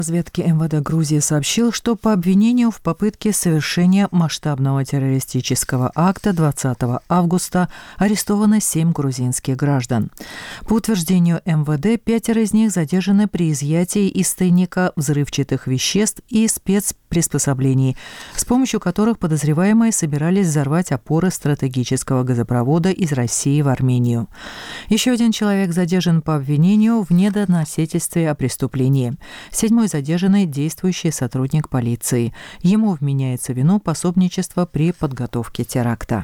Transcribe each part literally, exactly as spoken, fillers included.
Разведки эм вэ дэ Грузии сообщил, что по обвинению в попытке совершения масштабного террористического акта двадцатого августа арестовано семь грузинских граждан. По утверждению эм вэ дэ, пятеро из них задержаны при изъятии из тайника взрывчатых веществ и спецприспособлений, с помощью которых подозреваемые собирались взорвать опоры стратегического газопровода из России в Армению. Еще один человек задержан по обвинению в недоносительстве о преступлении. Седьмой задержанный действующий сотрудник полиции. Ему вменяется вину пособничества при подготовке теракта.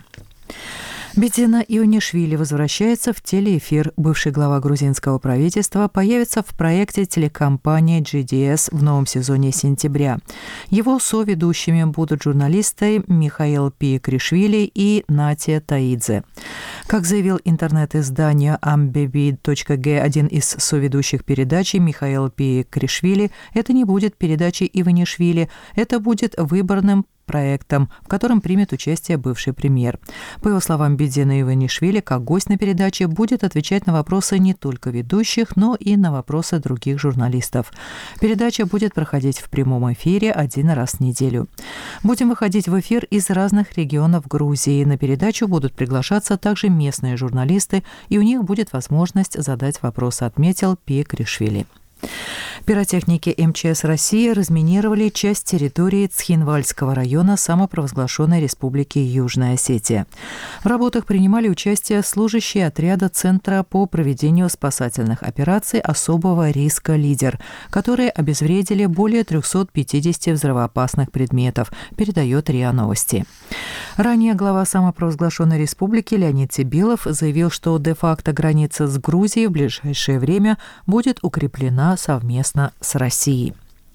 Бидзина Ионишвили возвращается в телеэфир. Бывший глава грузинского правительства появится в проекте телекомпании джи ди эс в новом сезоне сентября. Его соведущими будут журналисты Михаил Пиекришвили и Натия Таидзе. Как заявил интернет-издание амбеби точка гэ, один из соведущих передачи Михаил Пиекришвили, это не будет передачей Ионишвили, это будет выборным проектом, в котором примет участие бывший премьер. По его словам, Бидзина Ионишвили, как гость на передаче, будет отвечать на вопросы не только ведущих, но и на вопросы других журналистов. Передача будет проходить в прямом эфире один раз в неделю. Будем выходить в эфир из разных регионов Грузии. На передачу будут приглашаться также местные журналисты, и у них будет возможность задать вопросы, отметил Пиекришвили. Пиротехники эм че эс России разминировали часть территории Цхинвальского района самопровозглашенной Республики Южная Осетия. В работах принимали участие служащие отряда Центра по проведению спасательных операций особого риска «Лидер», которые обезвредили более трехсот пятидесяти взрывоопасных предметов, передает РИА Новости. Ранее глава самопровозглашенной республики Леонид Сибилов заявил, что де-факто граница с Грузией в ближайшее время будет укреплена совместно с Россией.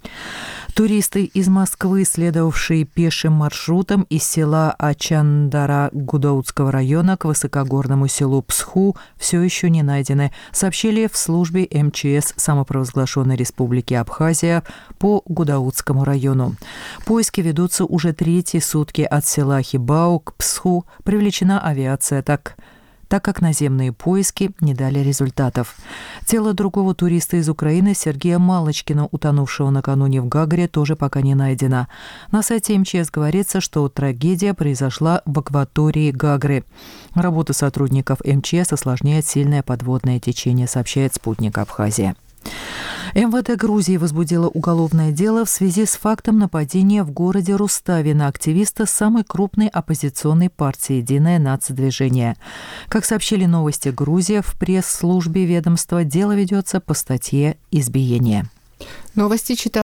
Туристы из Москвы, следовавшие пешим маршрутом из села Ачандара Гудаутского района к высокогорному селу Псху, все еще не найдены, сообщили в службе эм че эс самопровозглашенной Республики Абхазия по Гудаутскому району. Поиски ведутся уже третьи сутки от села Хибау к Псху. Привлечена авиация, так так как наземные поиски не дали результатов. Тело другого туриста из Украины Сергея Малочкина, утонувшего накануне в Гагре, тоже пока не найдено. На сайте эм че эс говорится, что трагедия произошла в акватории Гагры. Работу сотрудников эм че эс осложняет сильное подводное течение, сообщает «Спутник Абхазия». эм вэ дэ Грузии возбудило уголовное дело в связи с фактом нападения в городе Рустави на активиста самой крупной оппозиционной партии «Единое нацдвижение». Как сообщили «Новости Грузия», в пресс-службе ведомства дело ведется по статье «Избиение». Новости читал